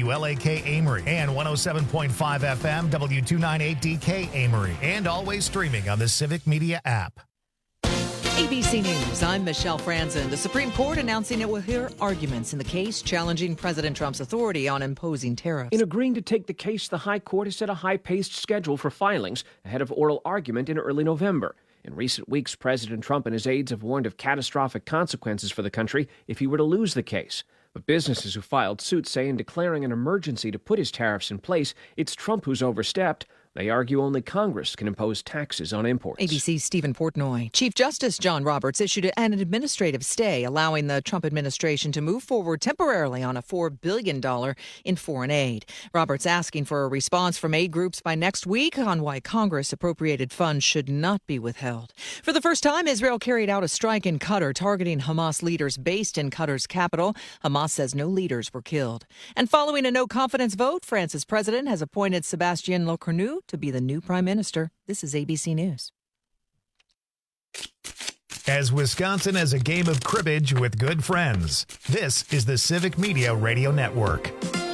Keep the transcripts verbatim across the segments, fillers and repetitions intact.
W L A K Amory, and one oh seven point five F M, W two ninety-eight D K Amory, and always streaming on the Civic Media app. A B C News, I'm Michelle Franzen. The Supreme Court announcing it will hear arguments in the case challenging President Trump's authority on imposing tariffs. In agreeing to take the case, the High Court has set a high-paced schedule for filings ahead of oral argument in early November. In recent weeks, President Trump and his aides have warned of catastrophic consequences for the country if he were to lose the case. But businesses who filed suit say in declaring an emergency to put his tariffs in place, it's Trump who's overstepped. They argue only Congress can impose taxes on imports. A B C's Stephen Portnoy. Chief Justice John Roberts issued an administrative stay allowing the Trump administration to move forward temporarily on a four billion dollars in foreign aid. Roberts asking for a response from aid groups by next week on why Congress appropriated funds should not be withheld. For the first time, Israel carried out a strike in Qatar targeting Hamas leaders based in Qatar's capital. Hamas says no leaders were killed. And following a no-confidence vote, France's president has appointed Sébastien Lecornu to be the new prime minister. This is A B C News. As Wisconsin has a game of cribbage with good friends, this is the Civic Media Radio Network.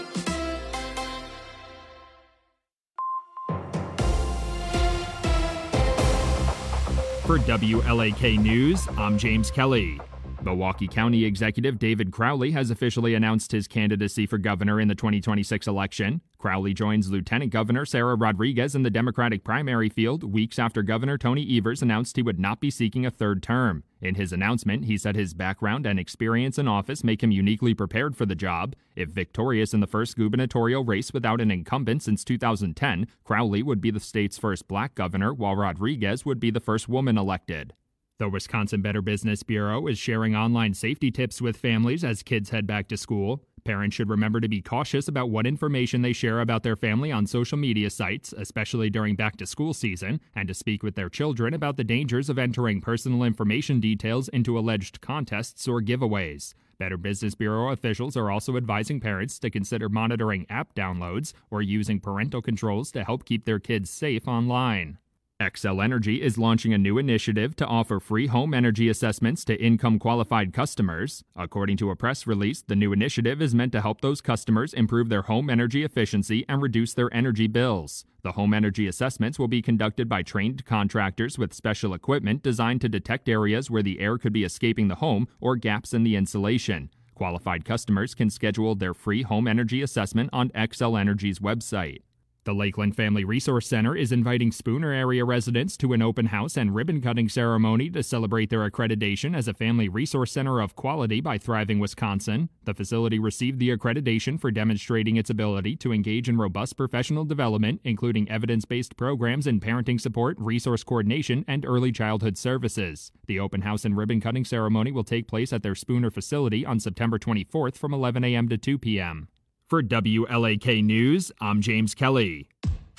For W L A K News, I'm James Kelly. Milwaukee County Executive David Crowley has officially announced his candidacy for governor in the twenty twenty-six election. Crowley joins Lieutenant Governor Sarah Rodriguez in the Democratic primary field weeks after Governor Tony Evers announced he would not be seeking a third term. In his announcement, he said his background and experience in office make him uniquely prepared for the job. If victorious in the first gubernatorial race without an incumbent since two thousand ten, Crowley would be the state's first black governor, while Rodriguez would be the first woman elected. The Wisconsin Better Business Bureau is sharing online safety tips with families as kids head back to school. Parents should remember to be cautious about what information they share about their family on social media sites, especially during back-to-school season, and to speak with their children about the dangers of entering personal information details into alleged contests or giveaways. Better Business Bureau officials are also advising parents to consider monitoring app downloads or using parental controls to help keep their kids safe online. Xcel Energy is launching a new initiative to offer free home energy assessments to income-qualified customers. According to a press release, the new initiative is meant to help those customers improve their home energy efficiency and reduce their energy bills. The home energy assessments will be conducted by trained contractors with special equipment designed to detect areas where the air could be escaping the home or gaps in the insulation. Qualified customers can schedule their free home energy assessment on Xcel Energy's website. The Lakeland Family Resource Center is inviting Spooner area residents to an open house and ribbon-cutting ceremony to celebrate their accreditation as a family resource center of quality by Thriving Wisconsin. The facility received the accreditation for demonstrating its ability to engage in robust professional development, including evidence-based programs in parenting support, resource coordination, and early childhood services. The open house and ribbon-cutting ceremony will take place at their Spooner facility on September twenty-fourth from eleven a.m. to two p.m. For W L A K News, I'm James Kelly.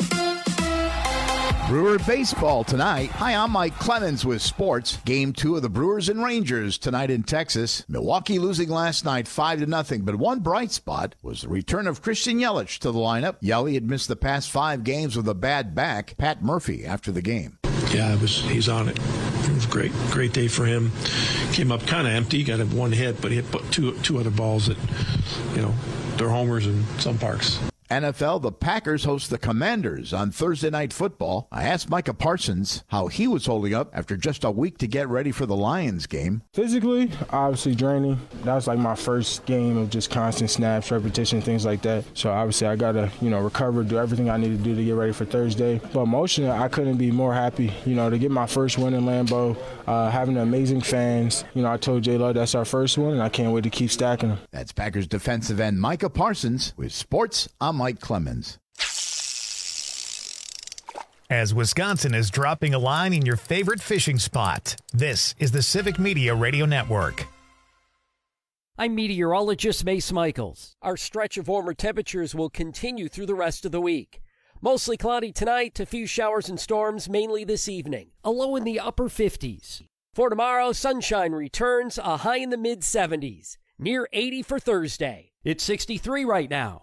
Brewer baseball tonight. Hi, I'm Mike Clemens with sports. Game two of the Brewers and Rangers tonight in Texas. Milwaukee losing last night five to nothing, but one bright spot was the return of Christian Yelich to the lineup. Yelich had missed the past five games with a bad back. Pat Murphy after the game. Yeah, it was. He's on it. It was a great, great day for him. Came up kind of empty, got him one hit, but he hit two two other balls that, you know, they're homers in some parks. N F L, the Packers host the Commanders on Thursday Night Football. I asked Micah Parsons how he was holding up after just a week to get ready for the Lions game. Physically, obviously draining. That was like my first game of just constant snaps, repetition, things like that. So obviously I got to, you know, recover, do everything I need to do to get ready for Thursday. But emotionally, I couldn't be more happy, you know, to get my first win in Lambeau, uh, having amazing fans. You know, I told J-Lo that's our first one, and I can't wait to keep stacking them. That's Packers defensive end Micah Parsons with sports. I'm Mike Clemens. As Wisconsin is dropping a line in your favorite fishing spot, this is the Civic Media Radio Network. I'm meteorologist Mace Michaels. Our stretch of warmer temperatures will continue through the rest of the week. Mostly cloudy tonight, a few showers and storms mainly this evening, a low in the upper fifties. For tomorrow, sunshine returns, a high in the mid seventies, near eighty for Thursday. It's sixty-three right now.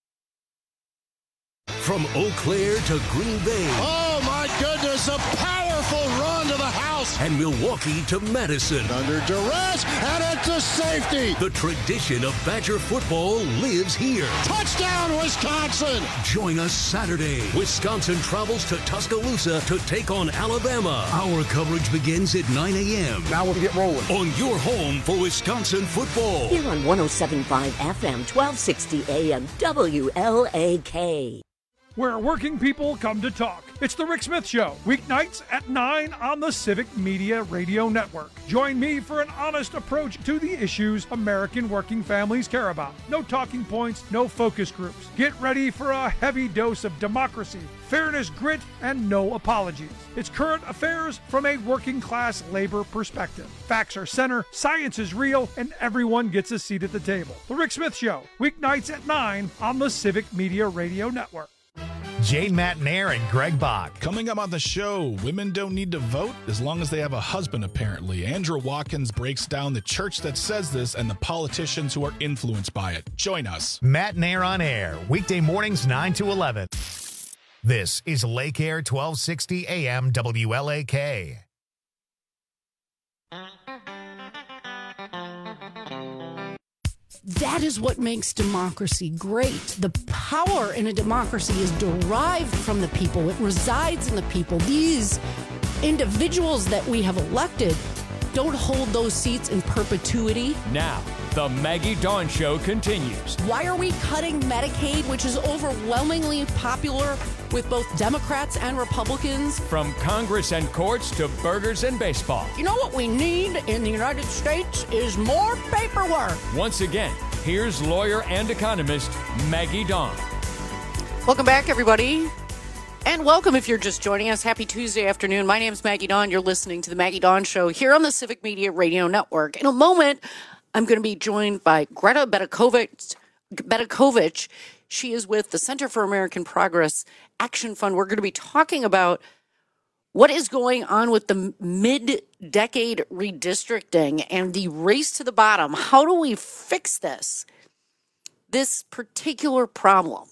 From Eau Claire to Green Bay. Oh, my goodness, a powerful run to the house. And Milwaukee to Madison. Under duress, and it's a safety. The tradition of Badger football lives here. Touchdown, Wisconsin. Join us Saturday. Wisconsin travels to Tuscaloosa to take on Alabama. Our coverage begins at nine a.m. Now we'll get rolling. On your home for Wisconsin football. Here on one oh seven point five F M, twelve sixty A M, W L A K. Where working people come to talk. It's the Rick Smith Show, weeknights at nine on the Civic Media Radio Network. Join me for an honest approach to the issues American working families care about. No talking points, no focus groups. Get ready for a heavy dose of democracy, fairness, grit, and no apologies. It's current affairs from a working class labor perspective. Facts are center, science is real, and everyone gets a seat at the table. The Rick Smith Show, weeknights at nine on the Civic Media Radio Network. Jane Matnair and Greg Bach. Coming up on the show, women don't need to vote as long as they have a husband, apparently. Andrew Watkins breaks down the church that says this and the politicians who are influenced by it. Join us. Matnair on air, weekday mornings nine to eleven. This is Lake Air twelve sixty A M W L A K. That is what makes democracy great. The power in a democracy is derived from the people. It resides in the people. These individuals that we have elected don't hold those seats in perpetuity. Now, the Maggie Dawn Show continues. Why are we cutting Medicaid, which is overwhelmingly popular with both Democrats and Republicans? From Congress and courts to burgers and baseball. You know what we need in the United States is more paperwork. Once again, here's lawyer and economist Maggie Dawn. Welcome back, everybody. And welcome if you're just joining us. Happy Tuesday afternoon. My name's Maggie Dawn. You're listening to the Maggie Dawn Show here on the Civic Media Radio Network. In a moment, I'm going to be joined by Greta Betakovich. Betakovich. She is with the Center for American Progress Action Fund. We're going to be talking about what is going on with the mid-decade redistricting and the race to the bottom. How do we fix this? This particular problem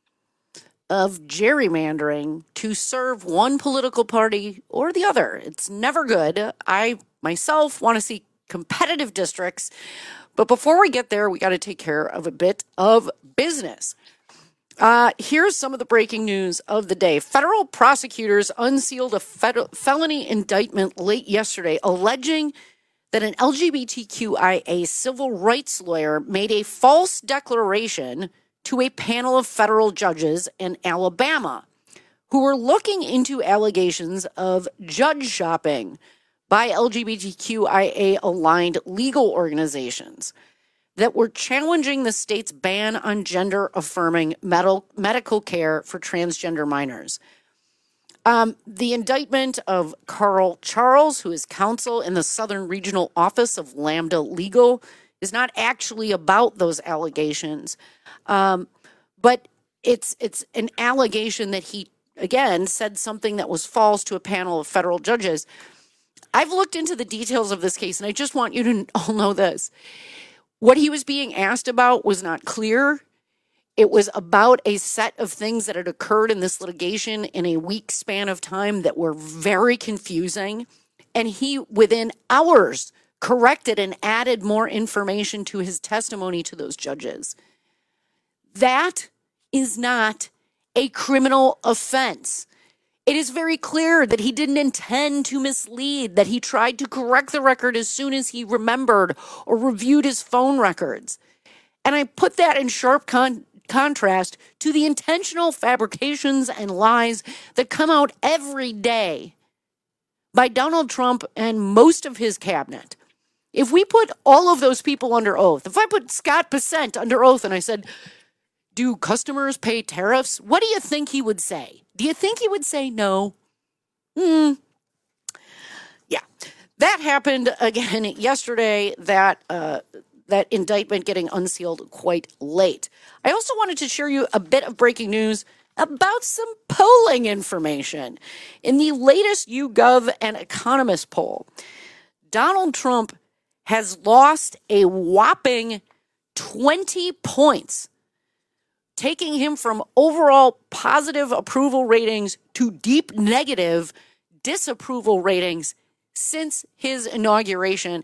of gerrymandering to serve one political party or the other. It's never good. I myself want to see competitive districts. But before we get there, we got to take care of a bit of business. Uh, here's some of the breaking news of the day. Federal prosecutors unsealed a federal felony indictment late yesterday alleging that an L G B T Q I A civil rights lawyer made a false declaration to a panel of federal judges in Alabama who were looking into allegations of judge shopping by L G B T Q I A-aligned legal organizations that were challenging the state's ban on gender-affirming medical medical care for transgender minors. Um, the indictment of Carl Charles, who is counsel in the Southern Regional Office of Lambda Legal, is not actually about those allegations, um, but it's it's an allegation that he, again, said something that was false to a panel of federal judges. I've looked into the details of this case, and I just want you to all know this. What he was being asked about was not clear. It was about a set of things that had occurred in this litigation in a week span of time that were very confusing. And he, within hours, corrected and added more information to his testimony to those judges. That is not a criminal offense. It is very clear that he didn't intend to mislead, that he tried to correct the record as soon as he remembered or reviewed his phone records. And I put that in sharp con- contrast to the intentional fabrications and lies that come out every day by Donald Trump and most of his cabinet. If we put all of those people under oath, if I put Scott Bessent under oath and I said, do customers pay tariffs? What do you think he would say? Do you think he would say no? Hmm. Yeah. That happened again yesterday, that uh, that indictment getting unsealed quite late. I also wanted to share you a bit of breaking news about some polling information. In the latest YouGov and Economist poll, Donald Trump has lost a whopping twenty points, taking him from overall positive approval ratings to deep negative disapproval ratings since his inauguration.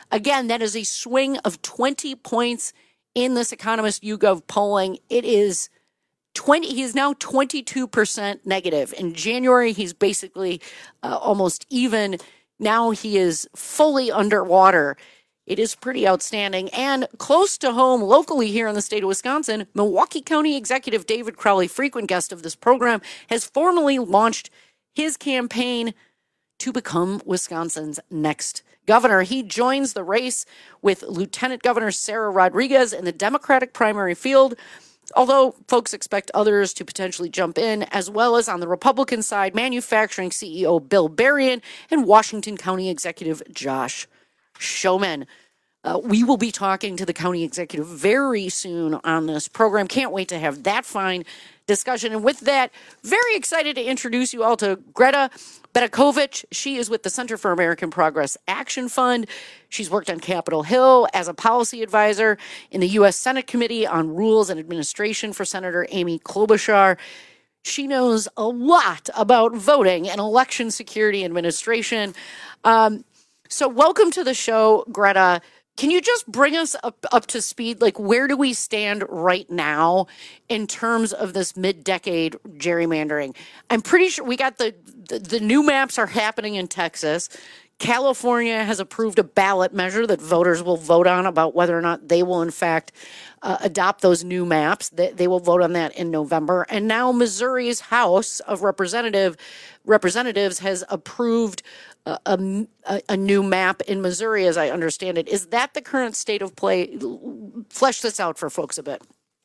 Again, that is a swing of twenty points in this Economist YouGov polling. It is twenty. He is now twenty-two percent negative. In January, he's basically uh, almost even. Now he is fully underwater. It is pretty outstanding. And close to home, locally here in the state of Wisconsin, Milwaukee County Executive David Crowley, frequent guest of this program, has formally launched his campaign to become Wisconsin's next governor. He joins the race with Lieutenant Governor Sarah Rodriguez in the Democratic primary field, although folks expect others to potentially jump in, as well as on the Republican side, manufacturing C E O Bill Berrien and Washington County Executive Josh Showman. Uh, we will be talking to the county executive very soon on this program. Can't wait to have that fine discussion. And with that, very excited to introduce you all to Greta Betakovich. She is with the Center for American Progress Action Fund. She's worked on Capitol Hill as a policy advisor in the U S Senate Committee on Rules and Administration for Senator Amy Klobuchar. She knows a lot about voting and election security administration. Um, so welcome to the show, Greta. Can you just bring us up, up to speed? Like, where do we stand right now in terms of this mid-decade gerrymandering? I'm pretty sure we got the, the, the new maps are happening in Texas. California has approved a ballot measure that voters will vote on about whether or not they will, in fact, uh, adopt those new maps. They, they will vote on that in November. And now Missouri's House of Representative Representatives has approved a, a, a new map in Missouri, as I understand it. Is that the current state of play? Flesh this out for folks a bit.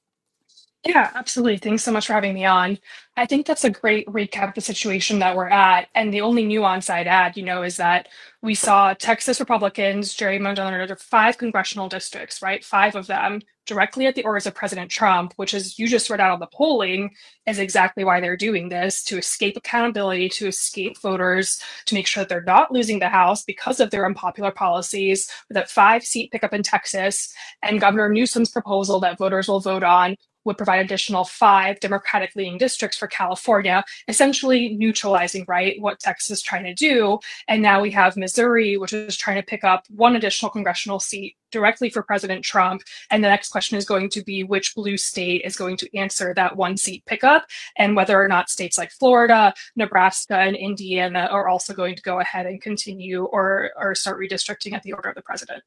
Yeah, absolutely. Thanks so much for having me on. I think that's a great recap of the situation that we're at. And the only nuance I'd add, you know, is that we saw Texas Republicans gerrymander under five congressional districts, right? Five of them directly at the orders of President Trump, which, as you just read out of the polling, is exactly why they're doing this, to escape accountability, to escape voters, to make sure that they're not losing the House because of their unpopular policies. With that five seat pickup in Texas and Governor Newsom's proposal that voters will vote on would provide additional five Democratic leading districts for California, essentially neutralizing, right, what Texas is trying to do. And now we have Missouri, which is trying to pick up one additional congressional seat directly for President Trump. And the next question is going to be which blue state is going to answer that one seat pickup, and whether or not states like Florida, Nebraska, and Indiana are also going to go ahead and continue or, or start redistricting at the order of the president.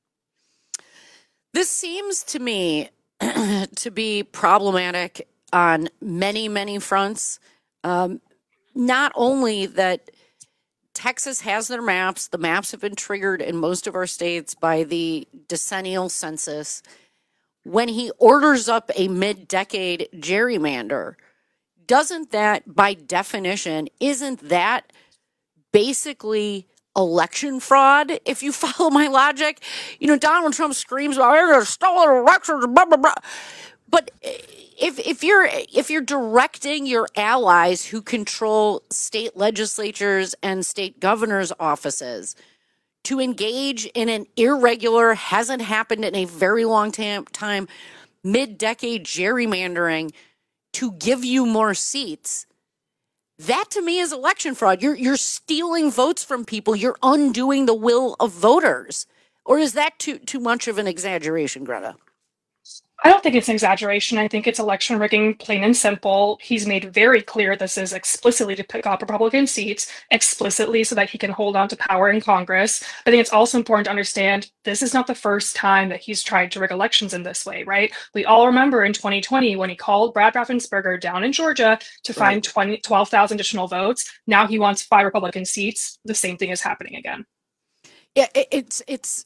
This seems to me to be problematic on many, many fronts. Um, not only that Texas has their maps, the maps have been triggered in most of our states by the decennial census. When he orders up a mid-decade gerrymander, doesn't that, by definition, isn't that basically election fraud, if you follow my logic? You know, Donald Trump screams about there's stolen elections, blah blah blah. But if if you're if you're directing your allies who control state legislatures and state governors' offices to engage in an irregular, hasn't happened in a very long tam- time, mid-decade gerrymandering to give you more seats, that to me is election fraud. You're you're stealing votes from people. You're undoing the will of voters. Or is that too too much of an exaggeration, Greta? I don't think it's an exaggeration. I think it's election rigging, plain and simple. He's made very clear this is explicitly to pick up Republican seats, explicitly so that he can hold on to power in Congress. I think it's also important to understand this is not the first time that he's tried to rig elections in this way, right? We all remember in twenty twenty when he called Brad Raffensperger down in Georgia to find twenty, twelve thousand additional votes. Now he wants five Republican seats. The same thing is happening again. Yeah, it, it's it's.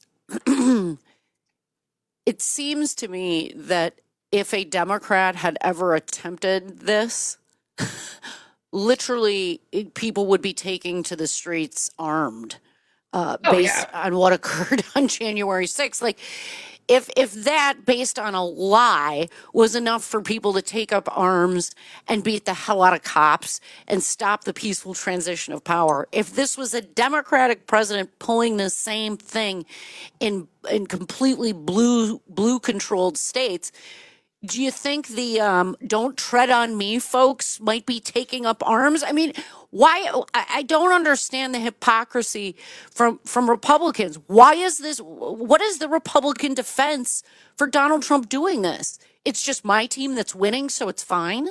It seems to me that if a Democrat had ever attempted this, literally people would be taking to the streets armed uh, oh, based yeah. on what occurred on January sixth. Like, if if that, based on a lie, was enough for people to take up arms and beat the hell out of cops and stop the peaceful transition of power, if this was a Democratic president pulling the same thing in in completely blue blue controlled states, do you think the um, "don't tread on me" folks might be taking up arms? I mean, why? I don't understand the hypocrisy from from Republicans. Why is this? What is the Republican defense for Donald Trump doing this? It's just my team that's winning, so it's fine.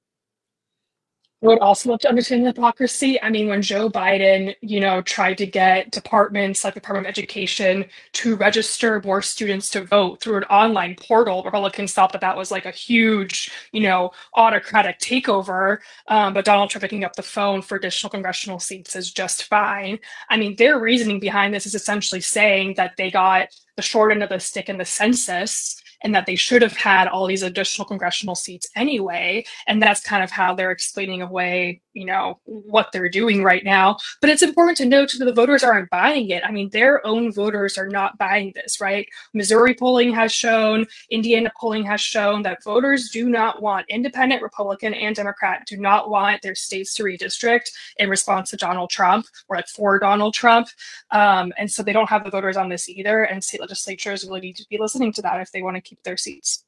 I would also love to understand the hypocrisy. I mean, when Joe Biden, you know, tried to get departments like the Department of Education to register more students to vote through an online portal, Republicans thought that that was like a huge, you know, autocratic takeover. Um, but Donald Trump picking up the phone for additional congressional seats is just fine. I mean, their reasoning behind this is essentially saying that they got the short end of the stick in the census, and that they should have had all these additional congressional seats anyway. And that's kind of how they're explaining away, you know, what they're doing right now. But it's important to note that the voters aren't buying it. I mean, their own voters are not buying this, right? Missouri polling has shown, Indiana polling has shown that voters do not want, independent, Republican, and Democrat, do not want their states to redistrict in response to Donald Trump, or like for Donald Trump. Um, and so they don't have the voters on this either. And state legislatures really need to be listening to that if they want to keep their seats.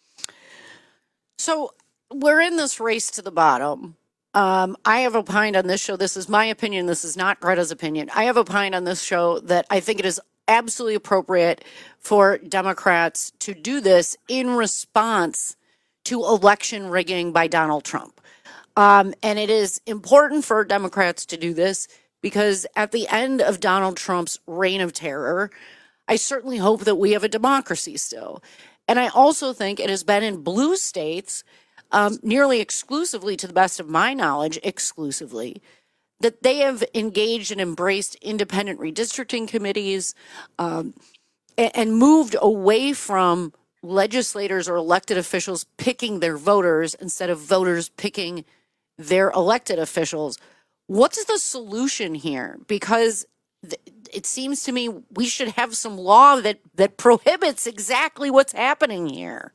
So we're in this race to the bottom. Um, I have opined on this show, this is my opinion, this is not Greta's opinion. I have opined on this show that I think it is absolutely appropriate for Democrats to do this in response to election rigging by Donald Trump. Um, and it is important for Democrats to do this because at the end of Donald Trump's reign of terror, I certainly hope that we have a democracy still. And I also think it has been in blue states, um, nearly exclusively, to the best of my knowledge, exclusively, that they have engaged and embraced independent redistricting committees um, and, and moved away from legislators or elected officials picking their voters instead of voters picking their elected officials. What's the solution here? Because th- it seems to me we should have some law that, that prohibits exactly what's happening here.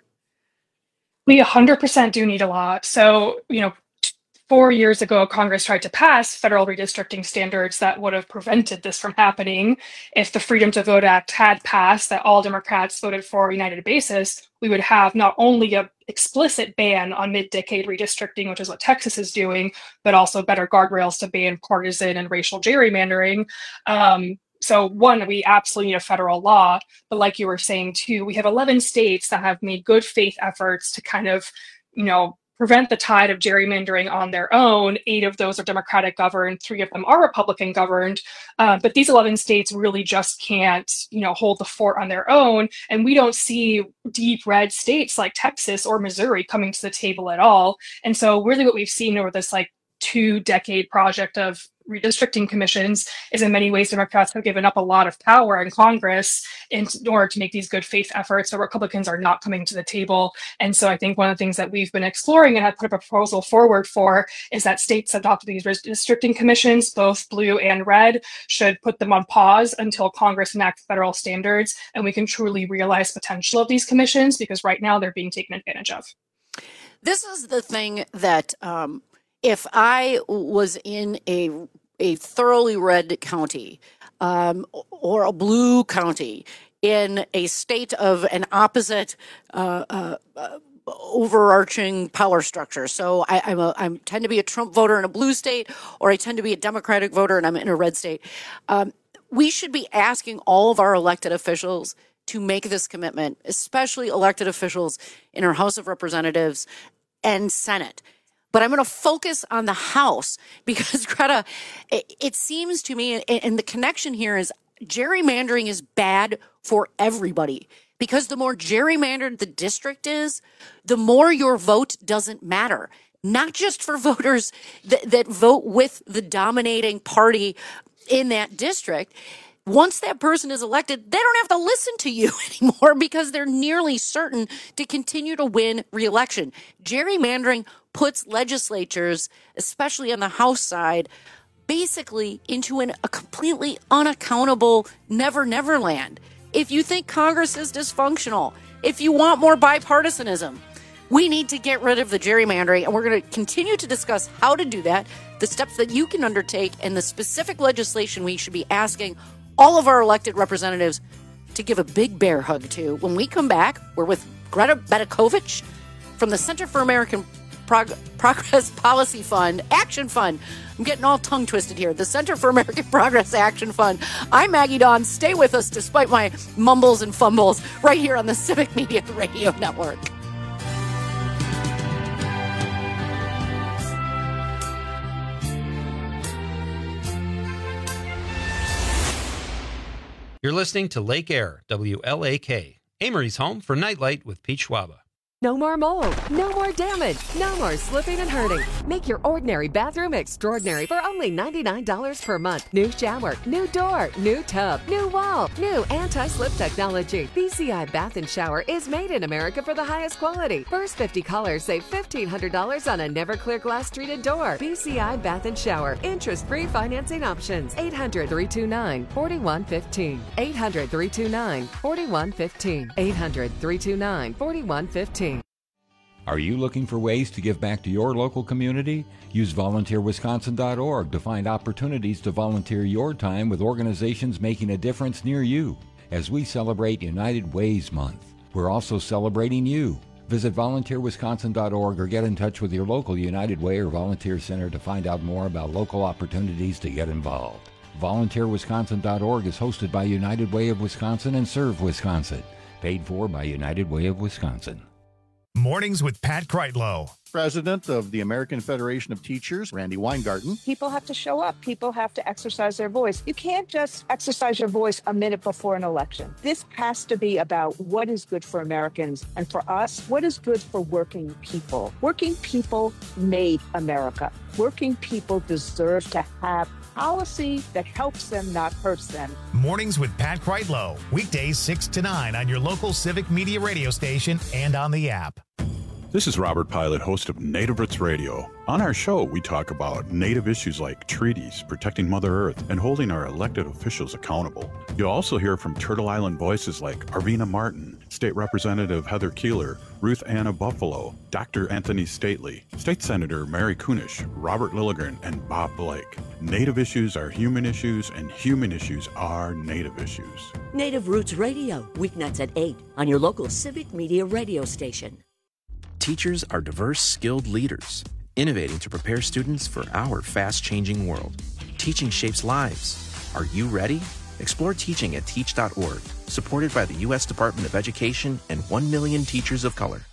We one hundred percent do need a law. So, you know, four years ago, Congress tried to pass federal redistricting standards that would have prevented this from happening. If the Freedom to Vote Act had passed, that all Democrats voted for a united basis, we would have not only an explicit ban on mid-decade redistricting, which is what Texas is doing, but also better guardrails to ban partisan and racial gerrymandering. Um, So one, we absolutely need a federal law, but like you were saying too, we have eleven states that have made good faith efforts to kind of, you know, prevent the tide of gerrymandering on their own. Eight of those are Democratic governed, three of them are Republican governed, uh, but these eleven states really just can't, you know, hold the fort on their own. And we don't see deep red states like Texas or Missouri coming to the table at all. And so really what we've seen over this like two decade project of redistricting commissions is in many ways Democrats have given up a lot of power in Congress in order to make these good faith efforts. So Republicans are not coming to the table. And so I think one of the things that we've been exploring and have put a proposal forward for is that states adopted these redistricting commissions, both blue and red, should put them on pause until Congress enacts federal standards and we can truly realize potential of these commissions, because right now they're being taken advantage of. This is the thing that um, if I was in a a thoroughly red county um, or a blue county in a state of an opposite uh, uh, uh, overarching power structure. So I, I'm a, I tend to be a Trump voter in a blue state, or I tend to be a Democratic voter and I'm in a red state. Um, we should be asking all of our elected officials to make this commitment, especially elected officials in our House of Representatives and Senate. But I'm going to focus on the House because, Greta, it, it seems to me, and, and the connection here is gerrymandering is bad for everybody, because the more gerrymandered the district is, the more your vote doesn't matter. Not just for voters that, that vote with the dominating party in that district. Once that person is elected, they don't have to listen to you anymore because they're nearly certain to continue to win re-election. Gerrymandering puts legislatures, especially on the House side, basically into an, a completely unaccountable never, never land. If you think Congress is dysfunctional, if you want more bipartisanism, we need to get rid of the gerrymandering, and we're going to continue to discuss how to do that, the steps that you can undertake, and the specific legislation we should be asking all of our elected representatives to give a big bear hug to. When we come back, we're with Greta Betakovich, from the Center for American Prog- Progress Policy Fund, Action Fund. I'm getting all tongue twisted here. The Center for American Progress Action Fund. I'm Maggie Dawn. Stay with us despite my mumbles and fumbles right here on the Civic Media Radio Network. You're listening to Lake Air, W L A K, Amory's home for Nightlight with Pete Schwaba. No more mold, no more damage, no more slipping and hurting. Make your ordinary bathroom extraordinary for only ninety-nine dollars per month. New shower, new door, new tub, new wall, new anti-slip technology. B C I Bath and Shower is made in America for the highest quality. First fifty callers save fifteen hundred dollars on a never clear glass treated door. B C I Bath and Shower. Interest-free financing options. eight hundred, three two nine, four one one five. eight hundred, three two nine, four one one five. eight hundred, three two nine, four one one five. Are you looking for ways to give back to your local community? Use volunteer wisconsin dot org to find opportunities to volunteer your time with organizations making a difference near you. As we celebrate United Ways Month, we're also celebrating you. Visit volunteer wisconsin dot org or get in touch with your local United Way or Volunteer Center to find out more about local opportunities to get involved. volunteer wisconsin dot org is hosted by United Way of Wisconsin and Serve Wisconsin. Paid for by United Way of Wisconsin. Mornings with Pat Kreitlow. President of the American Federation of Teachers, Randy Weingarten. People have to show up. People have to exercise their voice. You can't just exercise your voice a minute before an election. This has to be about what is good for Americans, and for us, what is good for working people. Working people made America. Working people deserve to have policy that helps them, not hurts them. Mornings with Pat Kreitlow. Weekdays six to nine on your local Civic Media radio station and on the app. This is Robert Pilot, host of Native Roots Radio. On our show, we talk about Native issues like treaties, protecting Mother Earth, and holding our elected officials accountable. You'll also hear from Turtle Island voices like Arvina Martin, State Representative Heather Keeler, Ruth Anna Buffalo, Doctor Anthony Stately, State Senator Mary Kunish, Robert Lilligren, and Bob Blake. Native issues are human issues, and human issues are Native issues. Native Roots Radio, weeknights at eight on your local Civic Media radio station. Teachers are diverse, skilled leaders, innovating to prepare students for our fast-changing world. Teaching shapes lives. Are you ready? Explore teaching at teach dot org, supported by the U S Department of Education and one million teachers of color.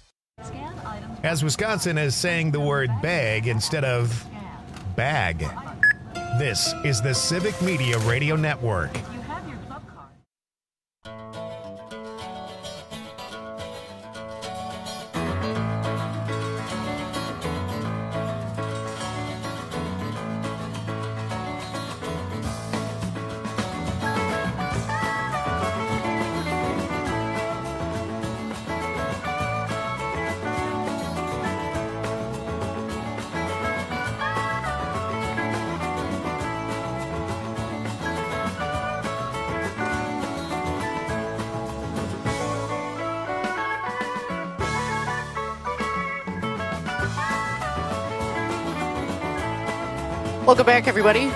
As Wisconsin is saying the word bag instead of bag. This is the Civic Media Radio Network. Welcome back, everybody.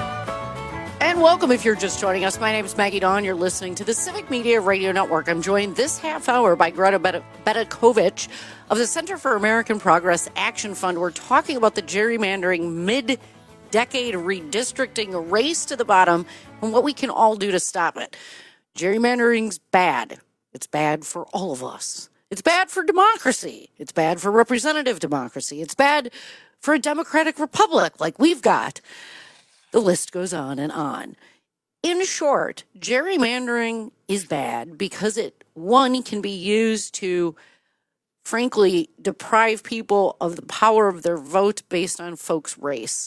And welcome if you're just joining us. My name is Maggie Dawn. You're listening to the Civic Media Radio Network. I'm joined this half hour by Greta Betakovic of the Center for American Progress Action Fund. We're talking about the gerrymandering mid-decade redistricting race to the bottom and what we can all do to stop it. Gerrymandering's bad. It's bad for all of us. It's bad for democracy. It's bad for representative democracy. It's bad for a democratic republic like we've got. The list goes on and on. In short, gerrymandering is bad because it, one, can be used to, frankly, deprive people of the power of their vote based on folks' race.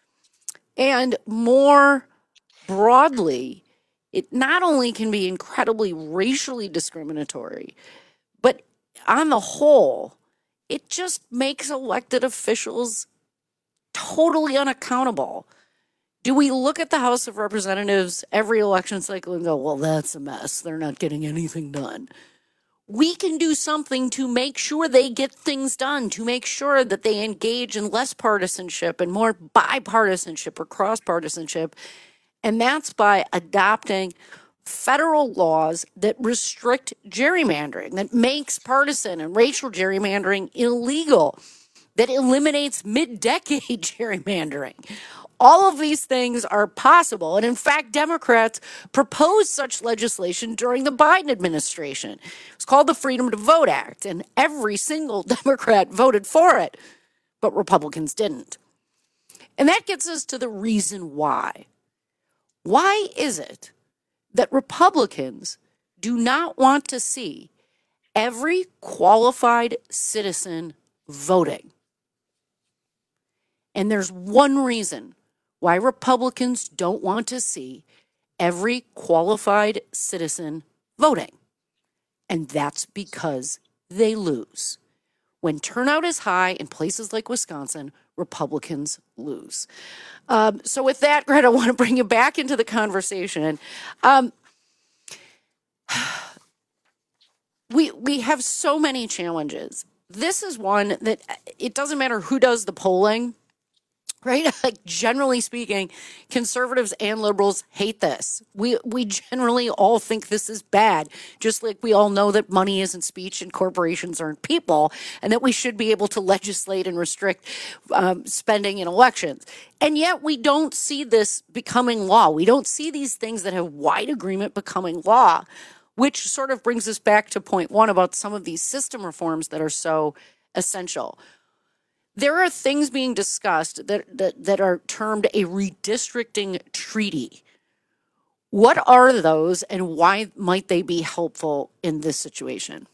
And more broadly, it not only can be incredibly racially discriminatory, but on the whole, it just makes elected officials totally unaccountable. Do we look at the House of Representatives every election cycle and go, well, that's a mess. They're not getting anything done. We can do something to make sure they get things done, to make sure that they engage in less partisanship and more bipartisanship or cross-partisanship. And that's by adopting federal laws that restrict gerrymandering, that makes partisan and racial gerrymandering illegal, that eliminates mid-decade gerrymandering. All of these things are possible. And in fact, Democrats proposed such legislation during the Biden administration. It's called the Freedom to Vote Act, and every single Democrat voted for it, but Republicans didn't. And that gets us to the reason why. Why is it that Republicans do not want to see every qualified citizen voting? And there's one reason why Republicans don't want to see every qualified citizen voting. And that's because they lose. When turnout is high in places like Wisconsin, Republicans lose. Um, so with that, Greta, I want to bring you back into the conversation. Um, we we have so many challenges. This is one that it doesn't matter who does the polling. Right? Like, generally speaking, conservatives and liberals hate this. We we generally all think this is bad, just like we all know that money isn't speech and corporations aren't people, and that we should be able to legislate and restrict um, spending in elections. And yet we don't see this becoming law. We don't see these things that have wide agreement becoming law, which sort of brings us back to point one about some of these system reforms that are so essential. There are things being discussed that, that, that are termed a redistricting treaty. What are those, and why might they be helpful in this situation?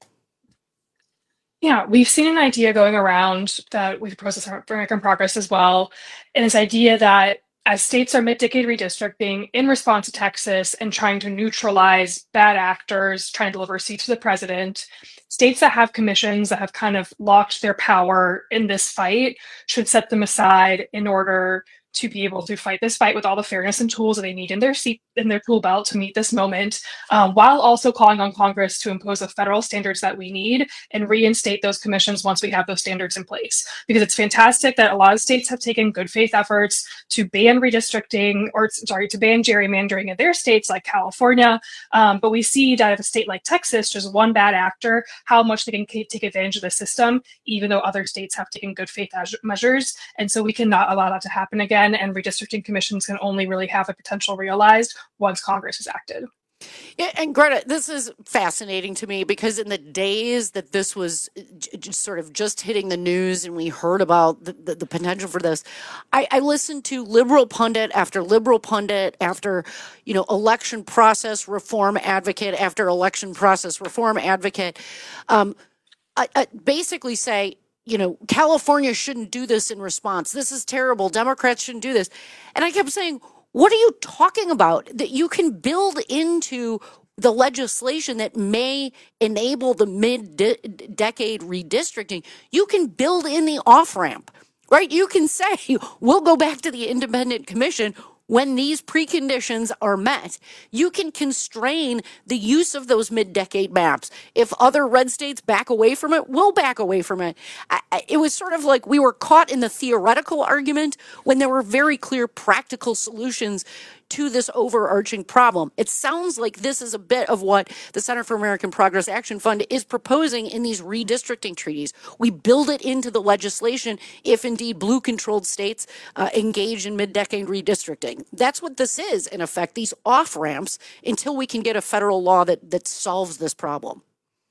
Yeah, we've seen an idea going around that we've processed for American Progress as well, and this idea that as states are mid-decade redistricting in response to Texas and trying to neutralize bad actors, trying to deliver seats to the president, states that have commissions that have kind of locked their power in this fight should set them aside in order to be able to fight this fight with all the fairness and tools that they need in their seat in their tool belt to meet this moment, um, while also calling on Congress to impose the federal standards that we need and reinstate those commissions once we have those standards in place. Because it's fantastic that a lot of states have taken good faith efforts to ban redistricting, or sorry, to ban gerrymandering in their states like California. Um, but we see that if a state like Texas, just one bad actor, how much they can take advantage of the system, even though other states have taken good faith measures. And so we cannot allow that to happen again. And redistricting commissions can only really have a potential realized once Congress has acted. Yeah, and Greta, this is fascinating to me because in the days that this was just sort of just hitting the news and we heard about the, the, the potential for this, I, I listened to liberal pundit after liberal pundit after, you know, election process reform advocate after election process reform advocate, um, I, I basically say, you know, California shouldn't do this in response. This is terrible. Democrats shouldn't do this. And I kept saying, what are you talking about? That you can build into the legislation that may enable the mid-decade redistricting. You can build in the off-ramp, right? You can say, we'll go back to the independent commission when these preconditions are met. You can constrain the use of those mid-decade maps. If other red states back away from it, we'll back away from it. I, I, it was sort of like we were caught in the theoretical argument when there were very clear practical solutions to this overarching problem. It sounds like this is a bit of what the Center for American Progress Action Fund is proposing in these redistricting treaties. We build it into the legislation if indeed blue-controlled states uh, engage in mid-decade redistricting. That's what this is, in effect, these off-ramps until we can get a federal law that, that solves this problem.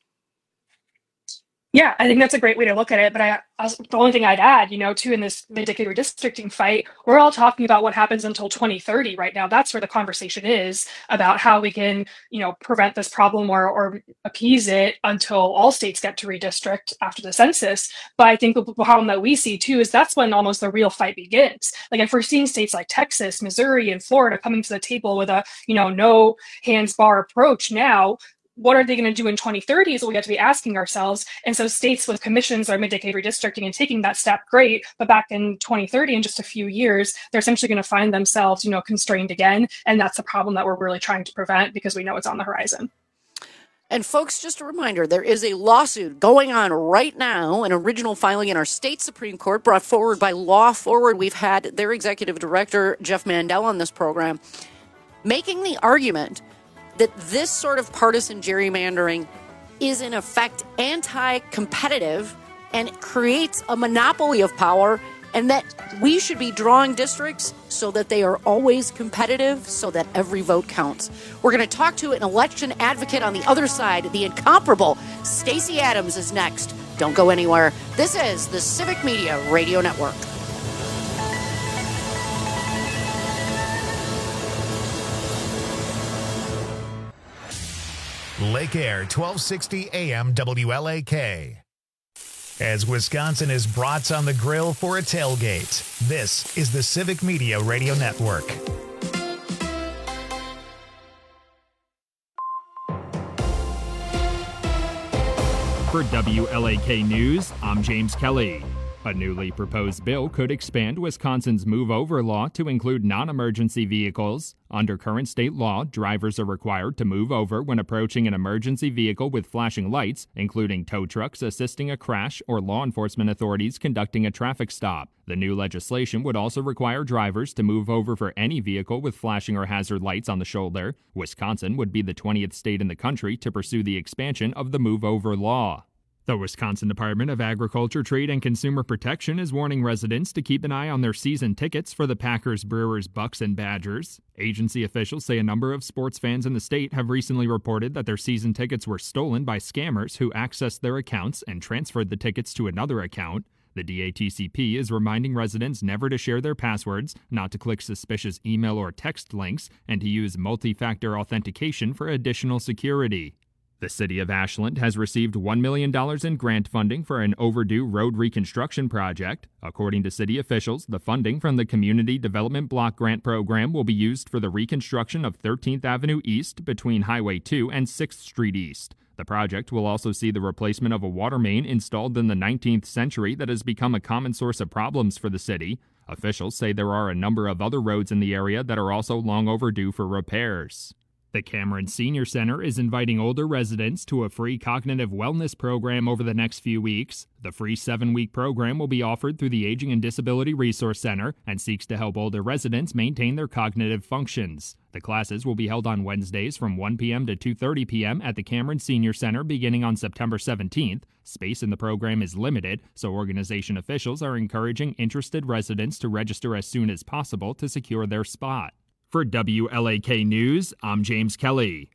Yeah, I think that's a great way to look at it. But I, also, the only thing I'd add, you know, too, in this mid-decade redistricting fight, we're all talking about what happens until twenty thirty right now. That's where the conversation is about how we can, you know, prevent this problem or, or appease it until all states get to redistrict after the census. But I think the problem that we see, too, is that's when almost the real fight begins. Like if we're seeing states like Texas, Missouri, and Florida coming to the table with a, you know, no hands bar approach now, what are they going to do in twenty thirty is what we have to be asking ourselves. And so states with commissions or mid-decade redistricting and taking that step, great. But back in twenty thirty, in just a few years, they're essentially going to find themselves, you know, constrained again. And that's the problem that we're really trying to prevent because we know it's on the horizon. And folks, just a reminder, there is a lawsuit going on right now, an original filing in our state Supreme Court brought forward by Law Forward. We've had their executive director, Jeff Mandel, on this program, making the argument that this sort of partisan gerrymandering is in effect anti-competitive and it creates a monopoly of power, and that we should be drawing districts so that they are always competitive, so that every vote counts. We're going to talk to an election advocate on the other side. The incomparable Stacey Adams is next. Don't go anywhere. This is the Civic Media Radio Network. Lake Air, twelve sixty A M W L A K. As Wisconsin is brats on the grill for a tailgate, this is the Civic Media Radio Network. For W L A K News, I'm James Kelly. A newly proposed bill could expand Wisconsin's Move Over law to include non-emergency vehicles. Under current state law, drivers are required to move over when approaching an emergency vehicle with flashing lights, including tow trucks assisting a crash or law enforcement authorities conducting a traffic stop. The new legislation would also require drivers to move over for any vehicle with flashing or hazard lights on the shoulder. Wisconsin would be the twentieth state in the country to pursue the expansion of the Move Over law. The Wisconsin Department of Agriculture, Trade, and Consumer Protection is warning residents to keep an eye on their season tickets for the Packers, Brewers, Bucks, and Badgers. Agency officials say a number of sports fans in the state have recently reported that their season tickets were stolen by scammers who accessed their accounts and transferred the tickets to another account. The D A T C P is reminding residents never to share their passwords, not to click suspicious email or text links, and to use multi-factor authentication for additional security. The city of Ashland has received one million dollars in grant funding for an overdue road reconstruction project. According to city officials, the funding from the Community Development Block Grant Program will be used for the reconstruction of thirteenth Avenue East between Highway two and sixth Street East. The project will also see the replacement of a water main installed in the nineteenth century that has become a common source of problems for the city. Officials say there are a number of other roads in the area that are also long overdue for repairs. The Cameron Senior Center is inviting older residents to a free cognitive wellness program over the next few weeks. The free seven-week program will be offered through the Aging and Disability Resource Center and seeks to help older residents maintain their cognitive functions. The classes will be held on Wednesdays from one p.m. to two thirty p.m. at the Cameron Senior Center beginning on September seventeenth. Space in the program is limited, so organization officials are encouraging interested residents to register as soon as possible to secure their spot. For W L A K News, I'm James Kelly.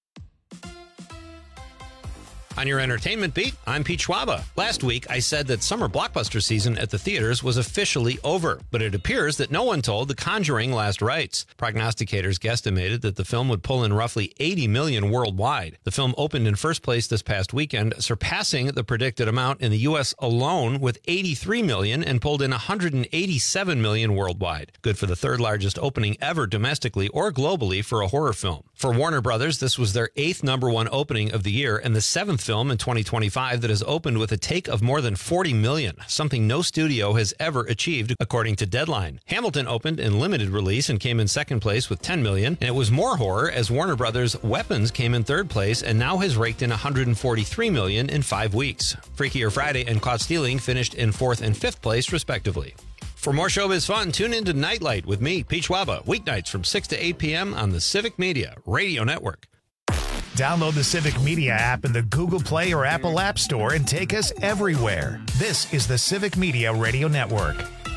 On your entertainment beat, I'm Pete Schwaba. Last week, I said that summer blockbuster season at the theaters was officially over, but it appears that no one told The Conjuring last rites. Prognosticators guesstimated that the film would pull in roughly eighty million dollars worldwide. The film opened in first place this past weekend, surpassing the predicted amount in the U S alone with eighty-three million dollars and pulled in one hundred eighty-seven million dollars worldwide. Good for the third largest opening ever domestically or globally for a horror film. For Warner Brothers, this was their eighth number one opening of the year and the seventh film in twenty twenty-five that has opened with a take of more than forty million dollars, something no studio has ever achieved, according to Deadline. Hamilton opened in limited release and came in second place with ten million dollars, and it was more horror as Warner Brothers' Weapons came in third place and now has raked in one hundred forty-three million dollars in five weeks. Freakier Friday and Caught Stealing finished in fourth and fifth place, respectively. For more showbiz fun, tune in to Nightlight with me, Pete Schwaba, weeknights from six to eight p.m. on the Civic Media Radio Network. Download the Civic Media app in the Google Play or Apple App Store and take us everywhere. This is the Civic Media Radio Network.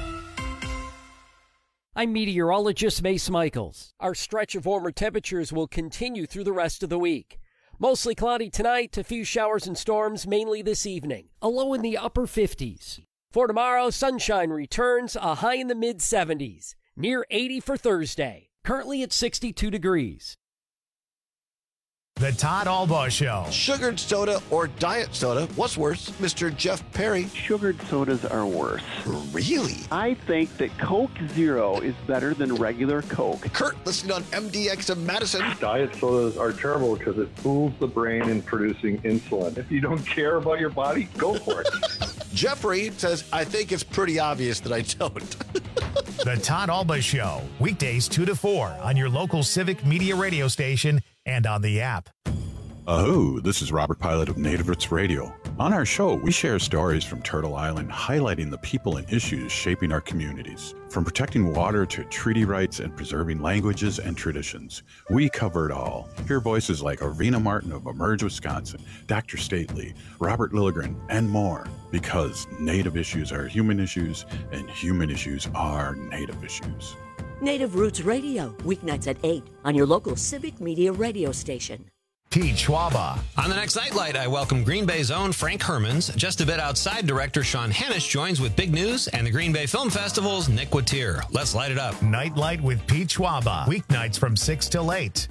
I'm meteorologist Mace Michaels. Our stretch of warmer temperatures will continue through the rest of the week. Mostly cloudy tonight, a few showers and storms mainly this evening, a low in the upper fifties. For tomorrow, sunshine returns, a high in the mid seventies, near eighty for Thursday, currently at sixty-two degrees. The Todd Albaugh Show. Sugared soda or diet soda? What's worse, Mister Jeff Perry? Sugared sodas are worse. Really? I think that Coke Zero is better than regular Coke. Kurt, listening on M D X in Madison. Diet sodas are terrible because it fools the brain in producing insulin. If you don't care about your body, go for it. Jeffrey says, I think it's pretty obvious that I don't. The Todd Albaugh Show, weekdays two to four on your local Civic Media radio station and on the app. Oh, this is Robert Pilot of Native Roots Radio. On our show, we share stories from Turtle Island highlighting the people and issues shaping our communities. From protecting water to treaty rights and preserving languages and traditions, we cover it all. Hear voices like Arvina Martin of Emerge, Wisconsin, Doctor Stately, Robert Lilligren, and more. Because Native issues are human issues, and human issues are Native issues. Native Roots Radio, weeknights at eight on your local Civic Media radio station. Pete Schwaba. On the next Nightlight, I welcome Green Bay's own Frank Hermans. Just a bit outside, director Sean Hennish joins with big news, and the Green Bay Film Festival's Nick Watier. Let's light it up. Nightlight with Pete Schwaba. Weeknights from six till eight.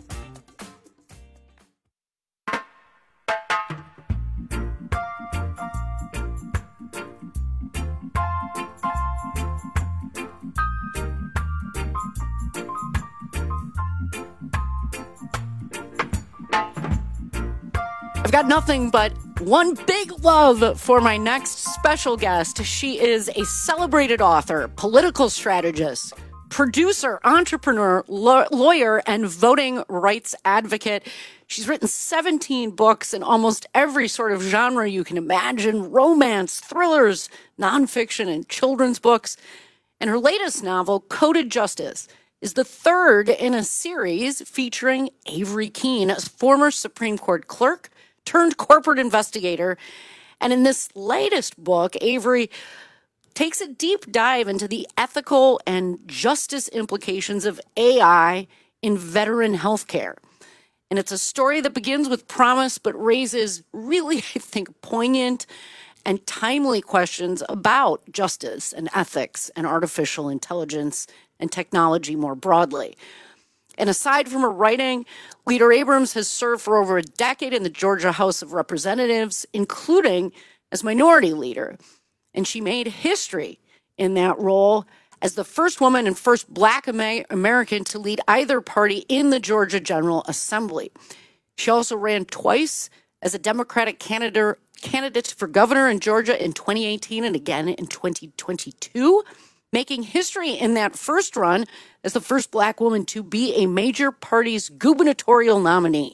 I've got nothing but one big love for my next special guest. She is a celebrated author, political strategist, producer, entrepreneur, lo- lawyer, and voting rights advocate. She's written seventeen books in almost every sort of genre you can imagine: romance, thrillers, nonfiction, and children's books. And her latest novel, Coded Justice, is the third in a series featuring Avery Keene, a former Supreme Court clerk turned corporate investigator. And in this latest book, Avery takes a deep dive into the ethical and justice implications of A I in veteran healthcare. And it's a story that begins with promise, but raises really, I think, poignant and timely questions about justice and ethics and artificial intelligence and technology more broadly. And aside from her writing, Leader Abrams has served for over a decade in the Georgia House of Representatives, including as minority leader. And she made history in that role as the first woman and first Black American to lead either party in the Georgia General Assembly. She also ran twice as a Democratic candidate, candidate for governor in Georgia in twenty eighteen and again in twenty twenty-two. Making history in that first run as the first Black woman to be a major party's gubernatorial nominee.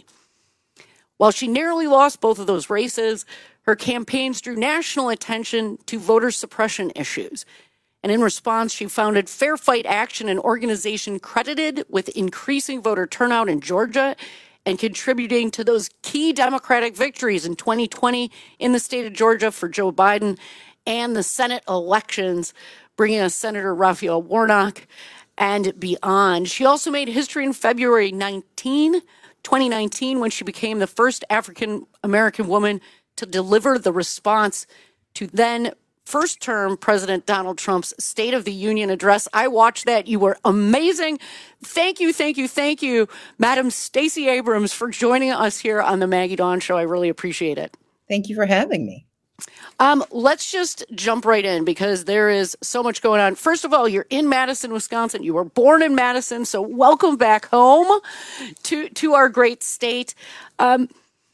While she narrowly lost both of those races, her campaigns drew national attention to voter suppression issues. And in response, she founded Fair Fight Action, an organization credited with increasing voter turnout in Georgia and contributing to those key Democratic victories in twenty twenty in the state of Georgia for Joe Biden and the Senate elections, bringing us Senator Raphael Warnock and beyond. She also made history in February nineteenth, twenty nineteen, when she became the first African-American woman to deliver the response to then first-term President Donald Trump's State of the Union address. I watched that. You were amazing. Thank you, thank you, thank you, Madam Stacey Abrams, for joining us here on the Maggie Dawn Show. I really appreciate it. Thank you for having me. Um, let's just jump right in because there is so much going on. First of all, you're in Madison, Wisconsin. You were born in Madison, so welcome back home to, to our great state. Um,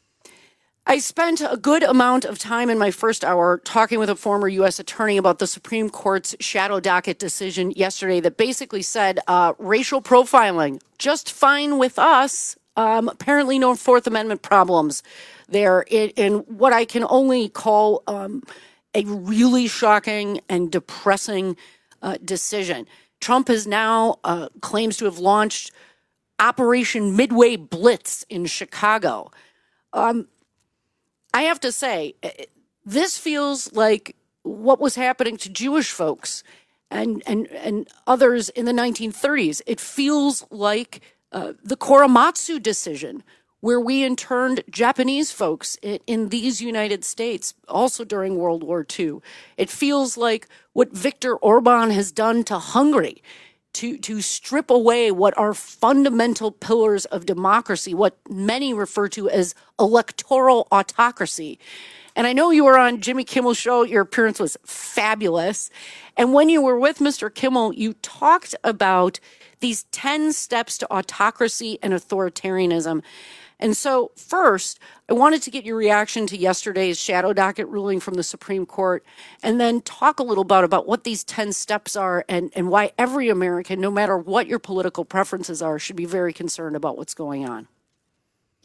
I spent a good amount of time in my first hour talking with a former U S attorney about the Supreme Court's shadow docket decision yesterday that basically said uh, racial profiling, just fine with us. Um, apparently no Fourth Amendment problems there in, in what I can only call um, a really shocking and depressing uh, decision. Trump has now uh, claims to have launched Operation Midway Blitz in Chicago. Um, I have to say, this feels like what was happening to Jewish folks and, and, and others in the nineteen thirties. It feels like uh, the Korematsu decision, where we interned Japanese folks in, in these United States, also during World War Two. It feels like what Viktor Orban has done to Hungary, to, to strip away what are fundamental pillars of democracy, what many refer to as electoral autocracy. And I know you were on Jimmy Kimmel's show. Your appearance was fabulous. And when you were with Mister Kimmel, you talked about these ten steps to autocracy and authoritarianism. And so first, I wanted to get your reaction to yesterday's shadow docket ruling from the Supreme Court, and then talk a little about, about what these ten steps are and, and why every American, no matter what your political preferences are, should be very concerned about what's going on.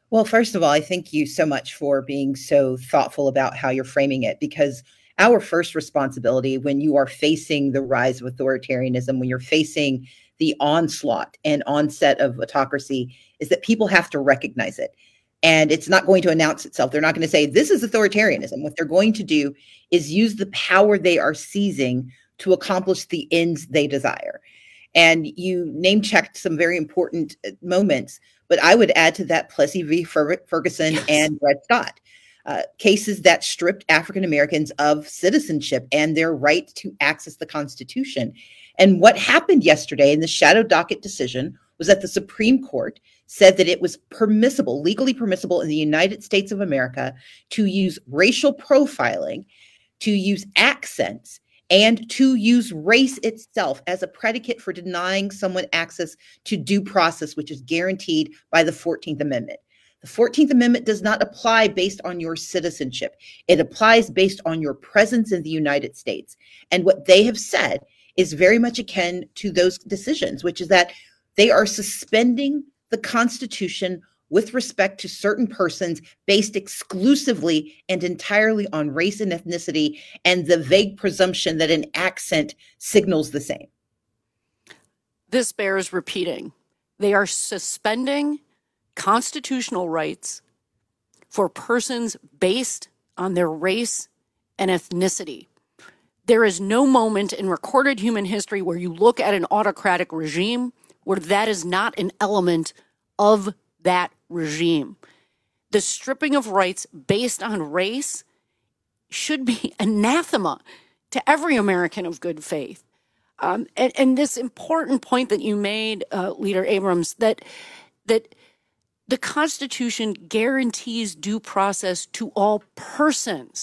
Well, first of all, I thank you so much for being so thoughtful about how you're framing it, because our first responsibility when you are facing the rise of authoritarianism, when you're facing the onslaught and onset of autocracy, is that people have to recognize it. And it's not going to announce itself. They're not going to say, this is authoritarianism. What they're going to do is use the power they are seizing to accomplish the ends they desire. And you name checked some very important moments, but I would add to that Plessy v. Ferguson yes. and Dred Scott, uh, cases that stripped African Americans of citizenship and their right to access the Constitution. And what happened yesterday in the shadow docket decision was that the Supreme Court said that it was permissible, legally permissible in the United States of America to use racial profiling, to use accents, and to use race itself as a predicate for denying someone access to due process, which is guaranteed by the fourteenth Amendment. The fourteenth Amendment does not apply based on your citizenship. It applies based on your presence in the United States. And what they have said is very much akin to those decisions, which is that they are suspending the Constitution with respect to certain persons based exclusively and entirely on race and ethnicity and the vague presumption that an accent signals the same. This bears repeating. They are suspending constitutional rights for persons based on their race and ethnicity. There is no moment in recorded human history where you look at an autocratic regime where that is not an element of that regime. The stripping of rights based on race should be anathema to every American of good faith. Um, and, and this important point that you made, uh, Leader Abrams, that that the Constitution guarantees due process to all persons,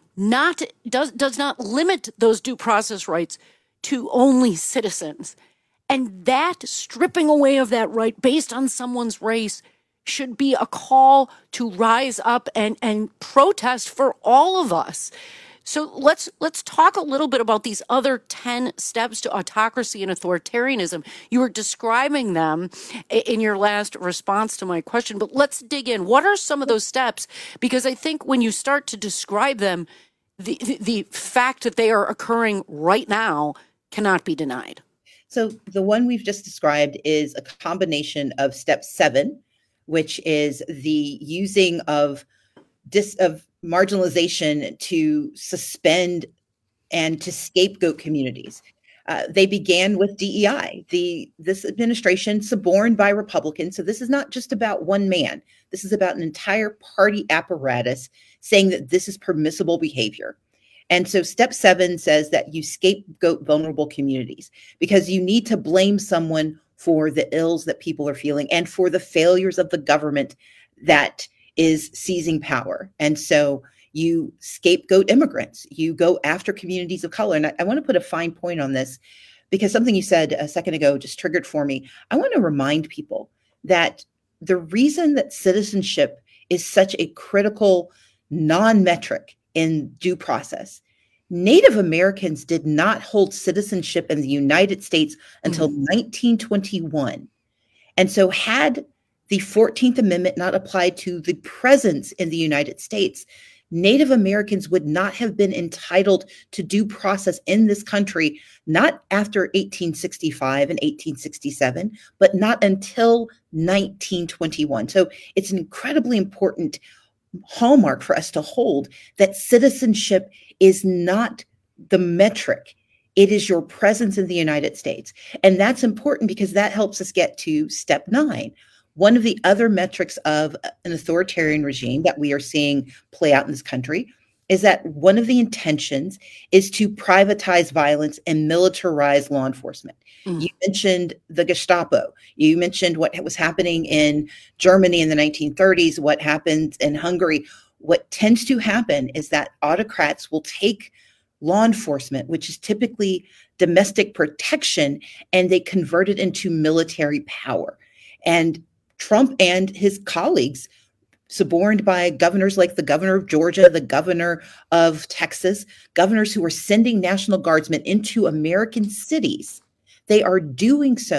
not does does not limit those due process rights to only citizens. And that stripping away of that right based on someone's race should be a call to rise up and, and protest for all of us. So let's let's talk a little bit about these other ten steps to autocracy and authoritarianism. You were describing them in your last response to my question, but let's dig in. What are some of those steps? Because I think when you start to describe them, the, the, the fact that they are occurring right now cannot be denied. So the one we've just described is a combination of step seven, which is the using of dis of marginalization to suspend and to scapegoat communities. Uh, they began with D E I. The this administration suborned by Republicans. So this is not just about one man. This is about an entire party apparatus saying that this is permissible behavior. And so step seven says that you scapegoat vulnerable communities because you need to blame someone for the ills that people are feeling and for the failures of the government that is seizing power. And so you scapegoat immigrants. You go after communities of color. And I, I want to put a fine point on this because something you said a second ago just triggered for me. I want to remind people that the reason that citizenship is such a critical non-metric in due process, Native Americans did not hold citizenship in the United States until mm-hmm. nineteen twenty-one. And so had the fourteenth Amendment not applied to the presence in the United States, Native Americans would not have been entitled to due process in this country, not after eighteen sixty-five and eighteen sixty-seven, but not until nineteen twenty-one. So it's an incredibly important hallmark for us to hold that citizenship is not the metric. It is your presence in the United States. And that's important because that helps us get to step nine. One of the other metrics of an authoritarian regime that we are seeing play out in this country is that one of the intentions is to privatize violence and militarize law enforcement. Mm. You mentioned the Gestapo. You mentioned what was happening in Germany in the nineteen thirties, what happened in Hungary. What tends to happen is that autocrats will take law enforcement, which is typically domestic protection, and they convert it into military power. And Trump and his colleagues, suborned by governors like the governor of Georgia, the governor of Texas, governors who are sending National Guardsmen into American cities, they are doing so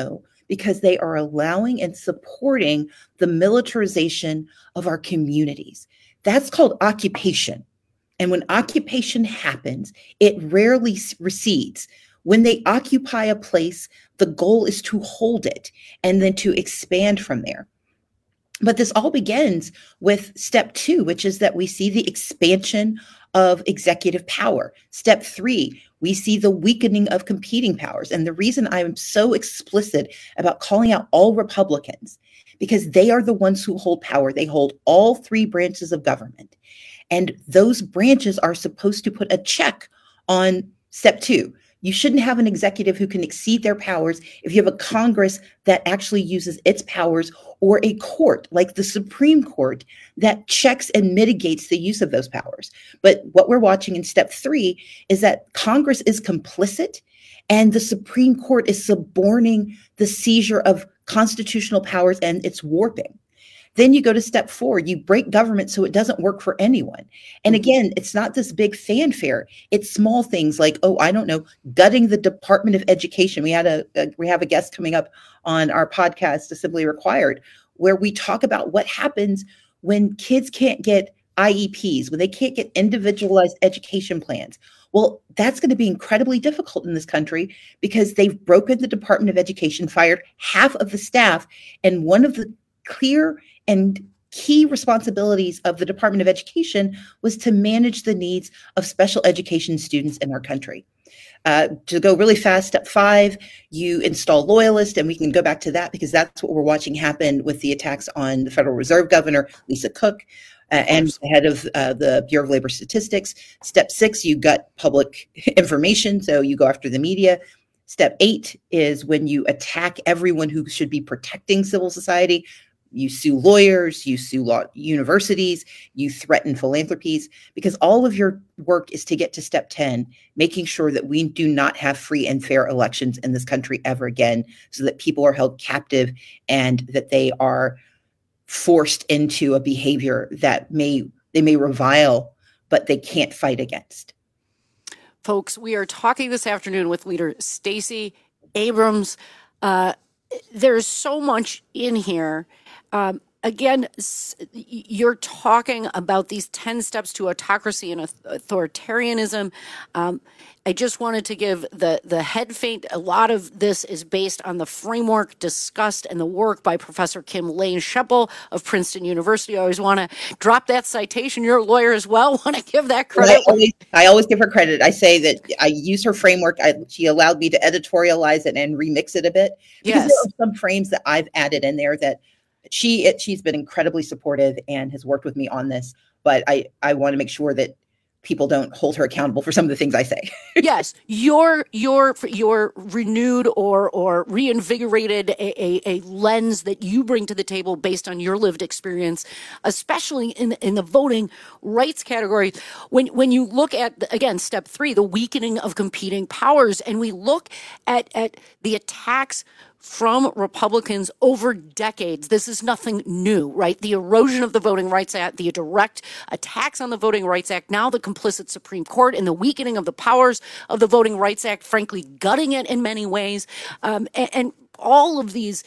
because they are allowing and supporting the militarization of our communities. That's called occupation. And when occupation happens, it rarely recedes. When they occupy a place, the goal is to hold it and then to expand from there. But this all begins with step two, which is that we see the expansion of executive power. Step three, we see the weakening of competing powers. And the reason I'm so explicit about calling out all Republicans, because they are the ones who hold power. They hold all three branches of government. And those branches are supposed to put a check on step two. You shouldn't have an executive who can exceed their powers if you have a Congress that actually uses its powers, or a court like the Supreme Court that checks and mitigates the use of those powers. But what we're watching in step three is that Congress is complicit and the Supreme Court is suborning the seizure of constitutional powers, and it's warping. Then you go to step four, you break government so it doesn't work for anyone. And again, it's not this big fanfare. It's small things like, oh, I don't know, gutting the Department of Education. We had a, a we have a guest coming up on our podcast, Assembly Required, where we talk about what happens when kids can't get I E Ps, when they can't get individualized education plans. Well, that's going to be incredibly difficult in this country because they've broken the Department of Education, fired half of the staff, and one of the clear and key responsibilities of the Department of Education was to manage the needs of special education students in our country. Uh, to go really fast, step five, you install loyalists, and we can go back to that because that's what we're watching happen with the attacks on the Federal Reserve Governor, Lisa Cook, uh, and the head of uh, the Bureau of Labor Statistics. Step six, you gut public information, so you go after the media. Step eight is when you attack everyone who should be protecting civil society. You sue lawyers, you sue law universities, you threaten philanthropies, because all of your work is to get to step ten, making sure that we do not have free and fair elections in this country ever again, so that people are held captive and that they are forced into a behavior that may they may revile, but they can't fight against. Folks, we are talking this afternoon with leader Stacey Abrams. Uh, there's so much in here. Um, again, you're talking about these ten steps to autocracy and authoritarianism. Um, I just wanted to give the, the head feint. A lot of this is based on the framework discussed and the work by Professor Kim Lane-Sheppel of Princeton University. I always want to drop that citation. You're a lawyer as well. Want to give that credit? Well, I, always, I always give her credit. I say that I use her framework. I, she allowed me to editorialize it and remix it a bit. Because Yes. there are some frames that I've added in there that she it, she's been incredibly supportive and has worked with me on this. But I, I want to make sure that people don't hold her accountable for some of the things I say. Yes, your your your renewed or or reinvigorated a, a, a lens that you bring to the table based on your lived experience, especially in in the voting rights category. When when you look at again step three, the weakening of competing powers, and we look at at the attacks from Republicans over decades. This is nothing new, right? The erosion of the Voting Rights Act, the direct attacks on the Voting Rights Act, now the complicit Supreme Court, and the weakening of the powers of the Voting Rights Act, frankly, gutting it in many ways. Um, and, and all of these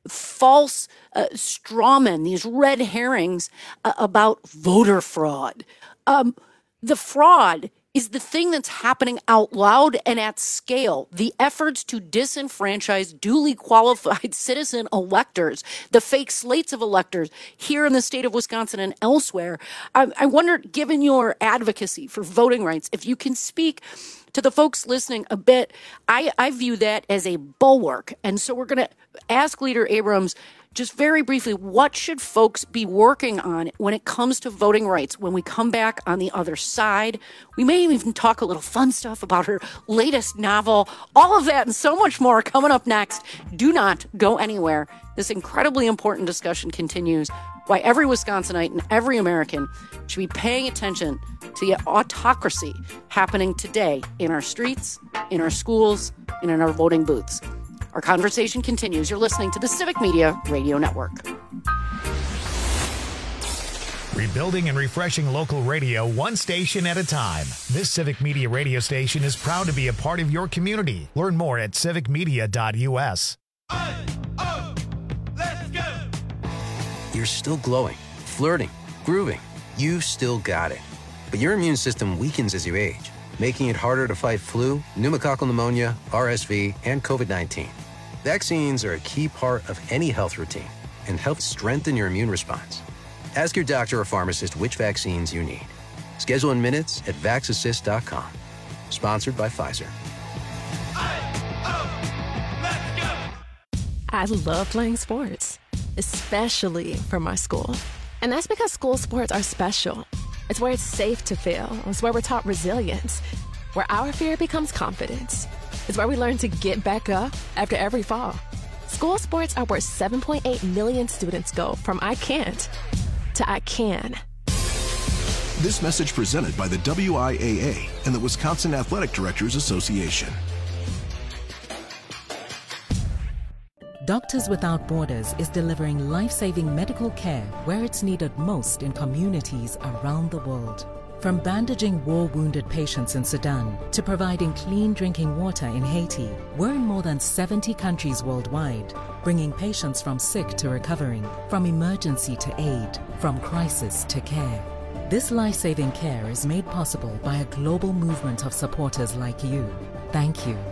false uh, strawmen, these red herrings uh, about voter fraud. Um, the fraud is the thing that's happening out loud and at scale. The efforts to disenfranchise duly qualified citizen electors, the fake slates of electors here in the state of Wisconsin and elsewhere. I, I wonder, given your advocacy for voting rights, if you can speak to the folks listening a bit. I, I view that as a bulwark. And so we're going to ask Leader Abrams just very briefly, what should folks be working on when it comes to voting rights? When we come back on the other side, we may even talk a little fun stuff about her latest novel. All of that and so much more coming up next. Do not go anywhere. This incredibly important discussion continues. Why every Wisconsinite and every American should be paying attention to the autocracy happening today in our streets, in our schools, and in our voting booths. Our conversation continues. You're listening to the Civic Media Radio Network. Rebuilding and refreshing local radio one station at a time. This Civic Media radio station is proud to be a part of your community. Learn more at civic media dot u s. you're still glowing, flirting, grooving. You still got it. But your immune system weakens as you age, making it harder to fight flu, pneumococcal pneumonia, R S V, and COVID nineteen. Vaccines are a key part of any health routine and help strengthen your immune response. Ask your doctor or pharmacist which vaccines you need. Schedule in minutes at vax assist dot com. Sponsored by Pfizer. I love playing sports, especially for my school. And that's because school sports are special. It's where it's safe to fail. It's where we're taught resilience, where our fear becomes confidence. It's where we learn to get back up after every fall. School sports are where seven point eight million students go from I can't to I can. This message presented by the W I A A and the Wisconsin Athletic Directors Association. Doctors Without Borders is delivering life-saving medical care where it's needed most in communities around the world. From bandaging war-wounded patients in Sudan to providing clean drinking water in Haiti, we're in more than seventy countries worldwide, bringing patients from sick to recovering, from emergency to aid, from crisis to care. This life-saving care is made possible by a global movement of supporters like you. Thank you.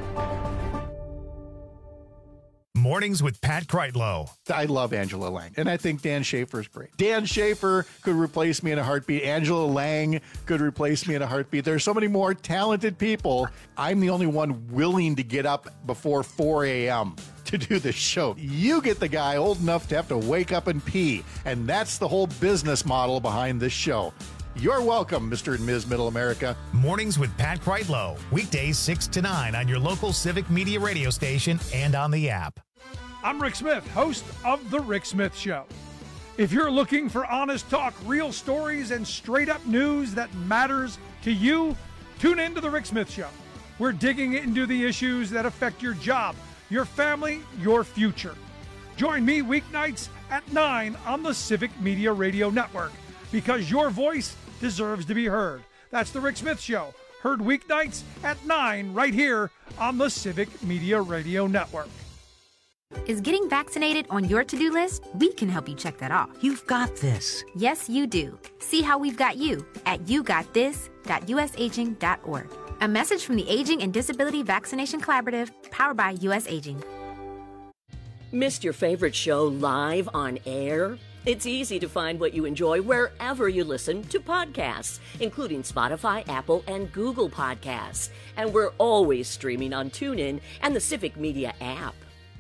Mornings with Pat Kreitlow. I love Angela Lang, and I think Dan Schaefer is great. Dan Schaefer could replace me in a heartbeat. Angela Lang could replace me in a heartbeat. There's so many more talented people. I'm the only one willing to get up before four a.m. to do this show. You get the guy old enough to have to wake up and pee, and that's the whole business model behind this show. You're welcome, Mister and Miz Middle America. Mornings with Pat Kreitlow. Weekdays six to nine on your local Civic Media radio station and on the app. I'm Rick Smith, host of The Rick Smith Show. If you're looking for honest talk, real stories, and straight-up news that matters to you, tune in to The Rick Smith Show. We're digging into the issues that affect your job, your family, your future. Join me weeknights at nine on the Civic Media Radio Network, because your voice deserves to be heard. That's The Rick Smith Show, heard weeknights at nine right here on the Civic Media Radio Network. Is getting vaccinated on your to-do list? We can help you check that off. You've got this. Yes, you do. See how we've got you at you got this dot u s aging dot org. A message from the Aging and Disability Vaccination Collaborative, powered by U S Aging. Missed your favorite show live on air? It's easy to find what you enjoy wherever you listen to podcasts, including Spotify, Apple, and Google Podcasts. And we're always streaming on TuneIn and the Civic Media app.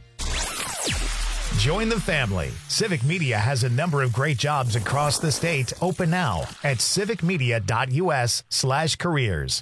Join the family. Civic Media has a number of great jobs across the state open now at civicmedia.us slash careers.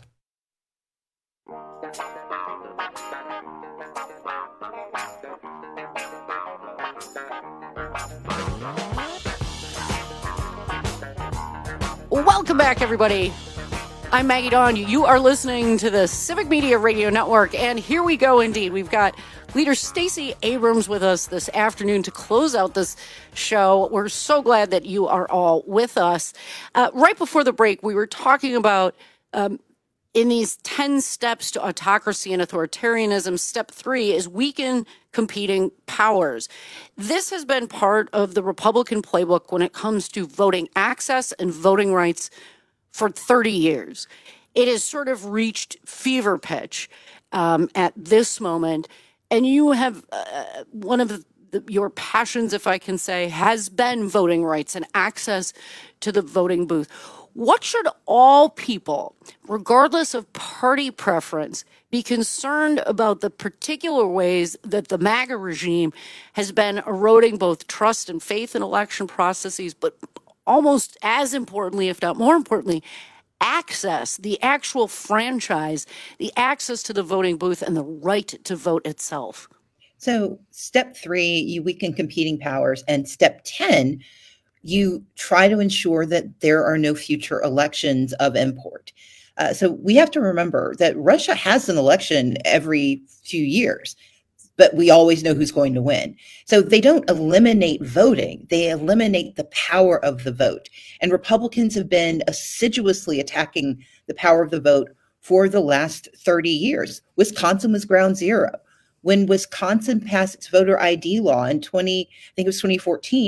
Welcome back, everybody. I'm Maggie Dawn. You are listening to the Civic Media Radio Network, and here we go indeed. We've got Leader Stacey Abrams with us this afternoon to close out this show. We're so glad that you are all with us. Uh, right before the break, we were talking about um, in these ten steps to autocracy and authoritarianism, step three is weaken competing powers. This has been part of the Republican playbook when it comes to voting access and voting rights for thirty years. It has sort of reached fever pitch um, at this moment. And you have uh, one of the, the, your passions, if I can say, has been voting rights and access to the voting booth. What should all people, regardless of party preference, be concerned about the particular ways that the MAGA regime has been eroding both trust and faith in election processes, but almost as importantly, if not more importantly, access, the actual franchise, the access to the voting booth and the right to vote itself? So step three, you weaken competing powers. And step ten, you try to ensure that there are no future elections of import. Uh, so we have to remember that Russia has an election every few years, but we always know who's going to win. So they don't eliminate voting. They eliminate the power of the vote. And Republicans have been assiduously attacking the power of the vote for the last thirty years. Wisconsin was ground zero. When Wisconsin passed its voter I D law in twenty, I think it was twenty fourteen,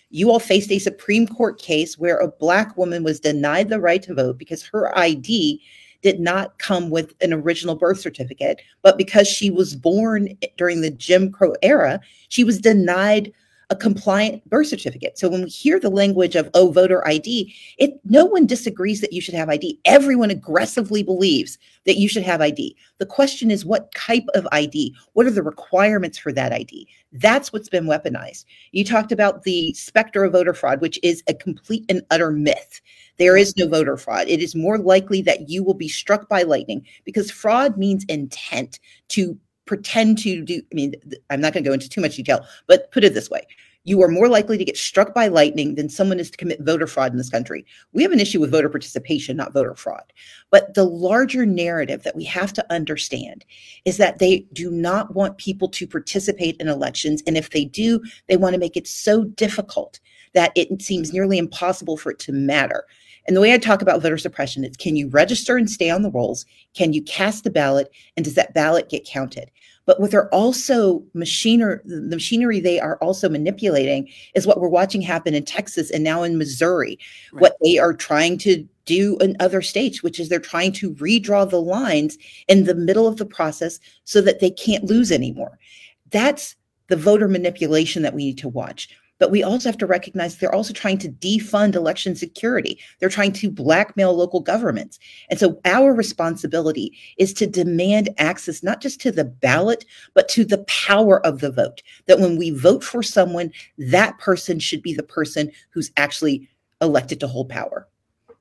You all faced a Supreme Court case where a Black woman was denied the right to vote because her I D did not come with an original birth certificate, but because she was born during the Jim Crow era, she was denied a compliant birth certificate. So when we hear the language of, oh, voter I D, it no one disagrees that you should have I D. Everyone aggressively believes that you should have I D. The question is, what type of I D? What are the requirements for that I D? That's what's been weaponized. You talked about the specter of voter fraud, which is a complete and utter myth. There is no voter fraud. It is more likely that you will be struck by lightning, because fraud means intent to pretend to do, I mean, I'm not going to go into too much detail, but put it this way. You are more likely to get struck by lightning than someone is to commit voter fraud in this country. We have an issue with voter participation, not voter fraud. But the larger narrative that we have to understand is that they do not want people to participate in elections. And if they do, they want to make it so difficult that it seems nearly impossible for it to matter. And the way I talk about voter suppression is, can you register and stay on the rolls? Can you cast the ballot? And does that ballot get counted? But what they're also machinery, the machinery they are also manipulating is what we're watching happen in Texas and now in Missouri. Right. What they are trying to do in other states, which is they're trying to redraw the lines in the middle of the process so that they can't lose anymore. That's the voter manipulation that we need to watch. But we also have to recognize they're also trying to defund election security. They're trying to blackmail local governments. And so our responsibility is to demand access, not just to the ballot, but to the power of the vote. That when we vote for someone, that person should be the person who's actually elected to hold power.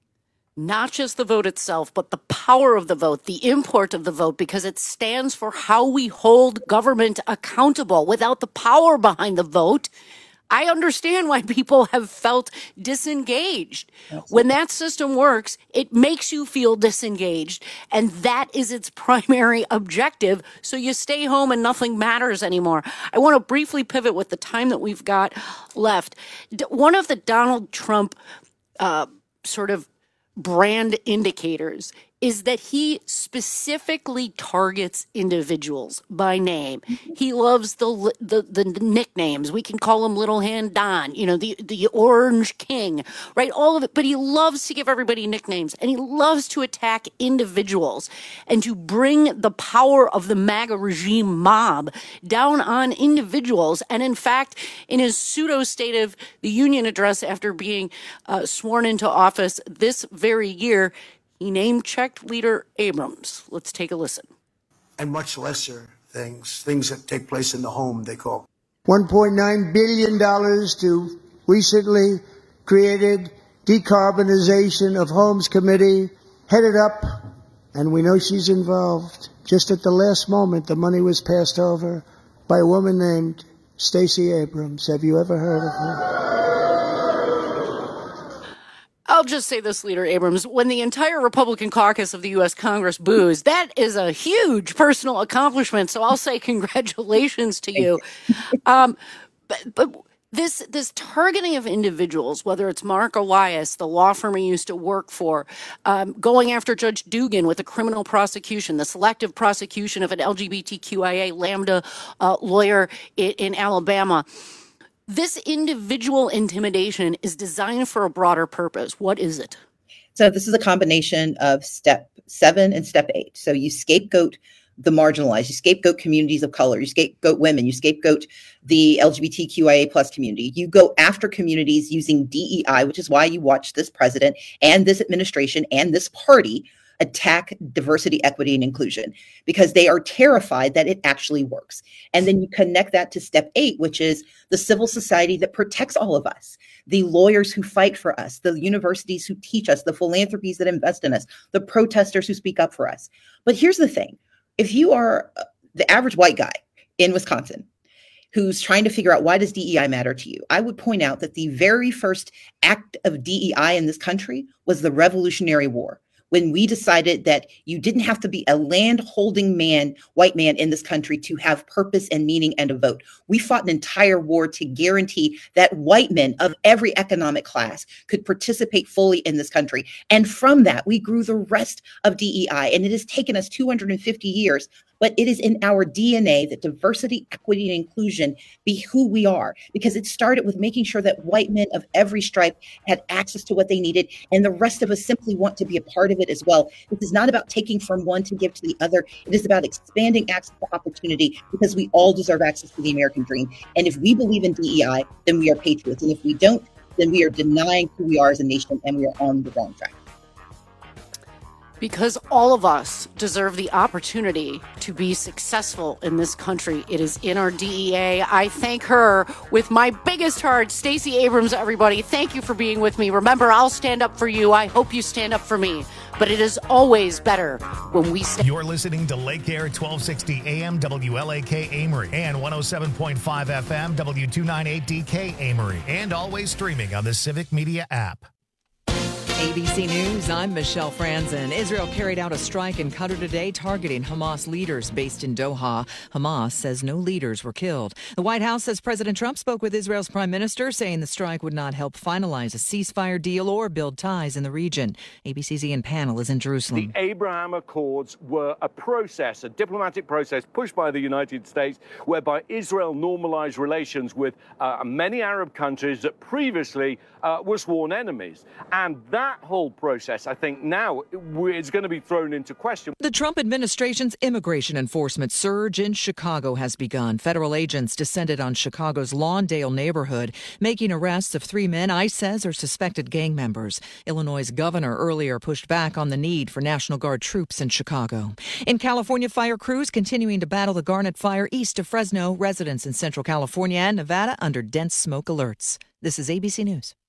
Not just the vote itself, but the power of the vote, the import of the vote, because it stands for how we hold government accountable. Without the power behind the vote, I understand why people have felt disengaged. Absolutely. When that system works, it makes you feel disengaged. And that is its primary objective. So you stay home and nothing matters anymore. I want to briefly pivot with the time that we've got left. One of the Donald Trump uh, sort of brand indicators is that he specifically targets individuals by name. He loves the, the the nicknames. We can call him Little Hand Don, you know, the, the Orange King, right? All of it. But he loves to give everybody nicknames, and he loves to attack individuals and to bring the power of the MAGA regime mob down on individuals. And in fact, in his pseudo State of the Union address after being uh, sworn into office this very year, he name-checked Leader Abrams. Let's take a listen. And much lesser things, things that take place in the home, they call. one point nine billion dollars to recently created Decarbonization of Homes Committee, headed up, and we know she's involved. Just at the last moment, the money was passed over by a woman named Stacey Abrams. Have you ever heard of her? I'll just say this, Leader Abrams, when the entire Republican caucus of the U S Congress boos, that is a huge personal accomplishment. So I'll say congratulations to you. Um, but, but this this targeting of individuals, whether it's Mark Elias, the law firm he used to work for, um, going after Judge Dugan with a criminal prosecution, the selective prosecution of an L G B T Q I A Lambda uh, lawyer in, in Alabama. This individual intimidation is designed for a broader purpose. What is it? So this is a combination of step seven and step eight. So you scapegoat the marginalized, you scapegoat communities of color, you scapegoat women, you scapegoat the L G B T Q I A plus community. You go after communities using D E I, which is why you watch this president and this administration and this party attack diversity, equity, and inclusion, because they are terrified that it actually works. And then you connect that to step eight, which is the civil society that protects all of us, the lawyers who fight for us, the universities who teach us, the philanthropies that invest in us, the protesters who speak up for us. But here's the thing. If you are the average white guy in Wisconsin who's trying to figure out why does D E I matter to you, I would point out that the very first act of D E I in this country was the Revolutionary War, when we decided that you didn't have to be a land-holding man, white man in this country to have purpose and meaning and a vote. We fought an entire war to guarantee that white men of every economic class could participate fully in this country. And from that, we grew the rest of D E I. And it has taken us two hundred fifty years, but it is in our D N A that diversity, equity, and inclusion be who we are, because it started with making sure that white men of every stripe had access to what they needed, and the rest of us simply want to be a part of it as well. This is not about taking from one to give to the other. It is about expanding access to opportunity, because we all deserve access to the American dream. And if we believe in D E I, then we are patriots. And if we don't, then we are denying who we are as a nation, and we are on the wrong track. Because all of us deserve the opportunity to be successful in this country. It is in our D E A. I thank her with my biggest heart. Stacey Abrams, everybody, thank you for being with me. Remember, I'll stand up for you. I hope you stand up for me. But it is always better when we stand. You're listening to Lake Air twelve sixty A M W L A K Amory and one oh seven point five F M W two ninety-eight D K Amory, and always streaming on the Civic Media app. A B C News, I'm Michelle Franzen. Israel carried out a strike in Qatar today targeting Hamas leaders based in Doha. Hamas says no leaders were killed. The White House says President Trump spoke with Israel's prime minister, saying the strike would not help finalize a ceasefire deal or build ties in the region. A B C's Ian Pannell is in Jerusalem. The Abraham Accords were a process, a diplomatic process pushed by the United States, whereby Israel normalized relations with uh, many Arab countries that previously uh, were sworn enemies. And that That whole process, I think, now is going to be thrown into question. The Trump administration's immigration enforcement surge in Chicago has begun. Federal agents descended on Chicago's Lawndale neighborhood, making arrests of three men ICE says are suspected gang members. Illinois' governor earlier pushed back on the need for National Guard troops in Chicago. In California, fire crews continuing to battle the Garnet Fire east of Fresno. Residents in Central California and Nevada under dense smoke alerts. This is A B C News.